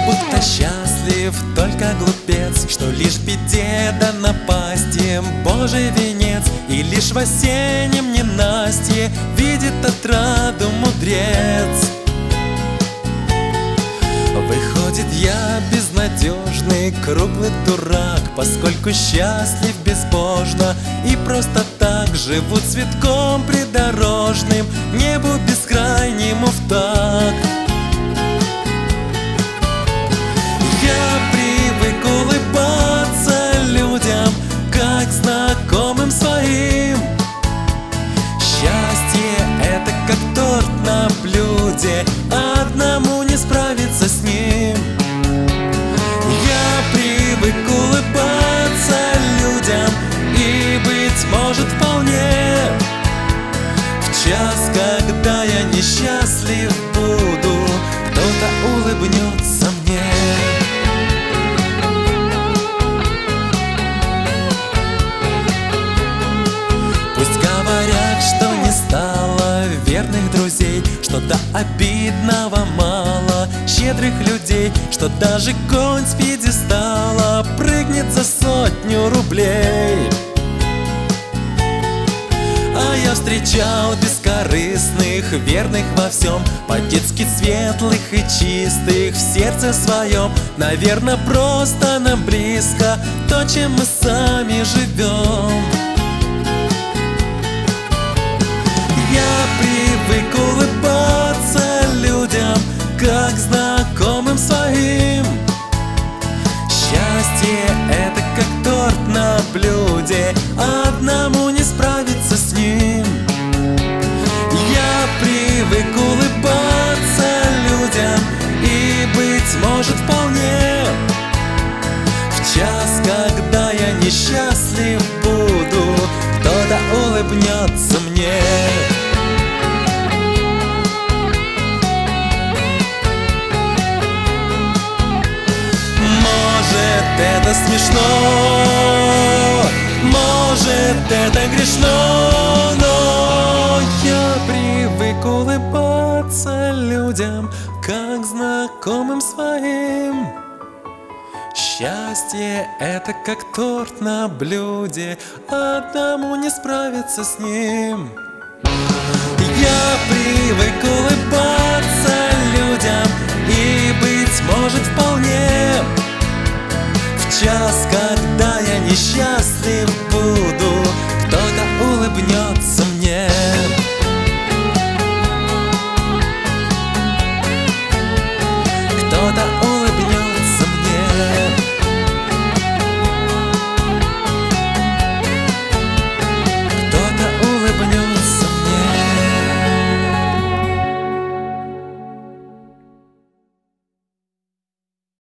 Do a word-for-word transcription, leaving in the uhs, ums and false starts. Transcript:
Будто счастлив только глупец, что лишь беде да напасти Божий венец, и лишь в осеннем ненастье видит отраду мудрец. Выходит, я безнадежный, круглый дурак, поскольку счастлив безбожно и просто так живу цветком придорожным, небу бескрайнему в такт. Я привык улыбаться людям, как знакомым своим. Счастье — это как торт на блюде, одному не справиться с ним. Я привык улыбаться людям, и, быть может, вполне в час, когда я несчастлив буду, кто-то улыбнется мне. Пусть говорят, что не стало верных друзей, что до обидного мало щедрых людей, что даже конь с пьедестала прыгнет за сотню рублей. А я встречал бескорыстных, верных во всем, по-детски светлых и чистых в сердце своем. Наверное, просто нам близко то, чем мы сами живем. Я привык улыбаться людям, как знакомым своим. Счастье — это как торт на блюде, одному не справиться с ним. Я привык улыбаться людям, и, быть может, вполне в час, когда я несчастлив буду, кто-то улыбнется мне. Может, это смешно, может, это грешно, но я привык улыбаться людям, как знакомым своим. Счастье — это как торт на блюде, одному не справиться с ним. Я привык улыбаться людям,